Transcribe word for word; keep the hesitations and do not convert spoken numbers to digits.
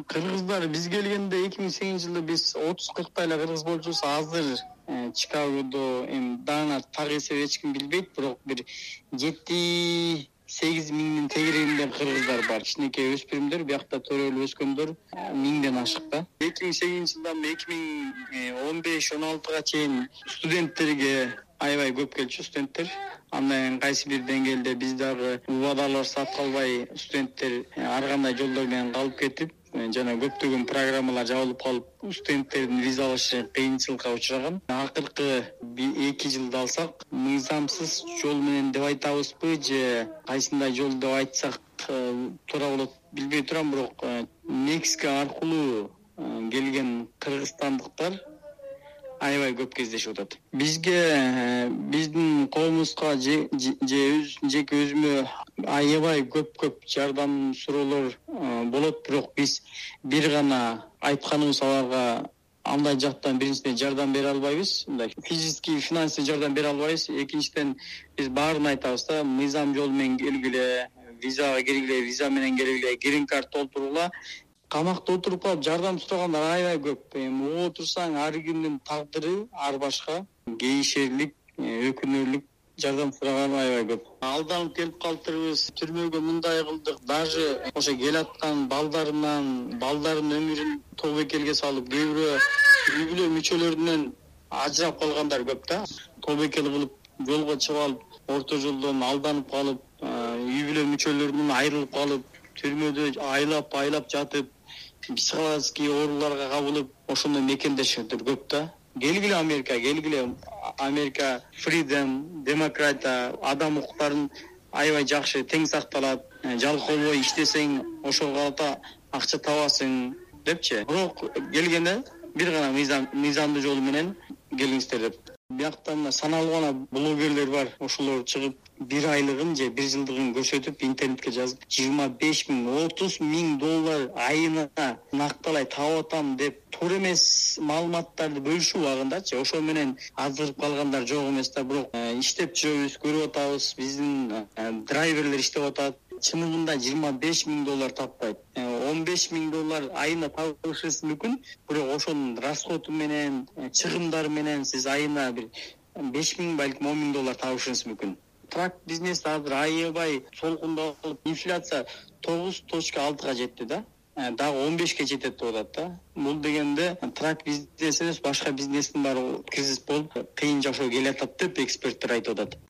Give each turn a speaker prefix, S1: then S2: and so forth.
S1: Кыргыздар биз келгенде эки миң сегизинчи жылы биз отуз кырктай эле кыргыз болчубуз. Азыр Чикагодо эми даана так эсеп эч ким билбейт, бирок бир жети сегиз миңдин тегерегинде кыргыздар бар. Кичинекей өспүрүмдөр, биякта төрөлүп өскөндөр миңден ашык да. эки миң сегизинчи жылдан эки миң он беш он алтыга чейин студенттерге аябай көп келчү студенттер. Андан кайсы бир деңгээлде биз дагы убадалар сатып албай, студенттер ар кандай жолдор менен калып кетип, жана көптөгөн программалар жабылып калып, студенттердин виза алышы кыйынчылыкка учураган. Акыркы эки жылды алсак, мыйзамсыз жол менен деп айтабызбы же кайсындай жол деп айтсак туура болот билбей турам, бирок Мексика аркылуу келген кыргызстандыктар аябай көп кездешип атат. Бизге, биздин коомубузга же жеке өзүмө аябай көп-көп жардам суроолор болот, бирок биз бир гана айтканыбыз аларга андай жактан биринчиден жардам бере албайбыз, мындай физический, финансовый жардам бере албайбыз. Экинчиден биз баарын айтабыз да, мыйзам жол менен келгиле, визага киргиле, виза менен келгиле, грин карт толтургула. Камакта отуруп калып жардам сурагандар аябай көп. Эми угуп отурсаң, ар кимдин тагдыры ар башка. Кейишерлик, өкүнөрлүк жардам сураган аябай көп. Алданып келип калыптырбыз, түрмөгө мындай кылдык, даже ошо келаткан балдарынан, балдардын өмүрүн тобокелге салып, кээ бирөө үй бүлө мүчөлөрүнөн ажырап калгандар көп да. Тобокел кылып, жолго чыгып алып, орто жолдон алданып калып, үй бүлө мүчөлөрүнөн айрылып калып, түрмөдө айлап айлап жатып, психологический ооруларга кабылып, ошондой мекендешеттер көп да. Келгиле Америка, келгиле Америка, freedom, демократия, адам укуктарын аябай жакшы, тең сакталат. Жалкообой иштесең, ошого карата акча табасың депчи. Бирок келгенде бир гана мыйзам, мыйзамдуу жол менен келиңиздер деп. Бияктан саналуу гана блогерлер бар. Ошолор чыгып бир айлыгын же бир жылдыгын көрсөтүп, интернетке жазып, жыйырма беш миң, отуз миң доллар айына накталай таап атам деп туура эмес маалыматтарды бөлүшүп убагындачы. Ошо менен азырып калгандар жок эмес да, бирок иштеп жүрөбүз, көрүп атабыз, биздин драйверлер иштеп атат. Чынында жыйырма беш миң доллар таппайт. он беш миң доллар айына табышыңыз мүмкүн, бирок ошонун расходу менен, чыгымдары менен сиз айына бир беш миң, балким он миң доллар табышыңыз мүмкүн. Трак бизнес азыр аябай солкундалып, инфляция тогуз точка алтыга жетти да. Дагы он бешке жетет деп атат да. Бул дегенде трак бизнес эмес, башка бизнестин баары кризис болуп, кыйын жашоо келатат деп эксперттер айтып атат.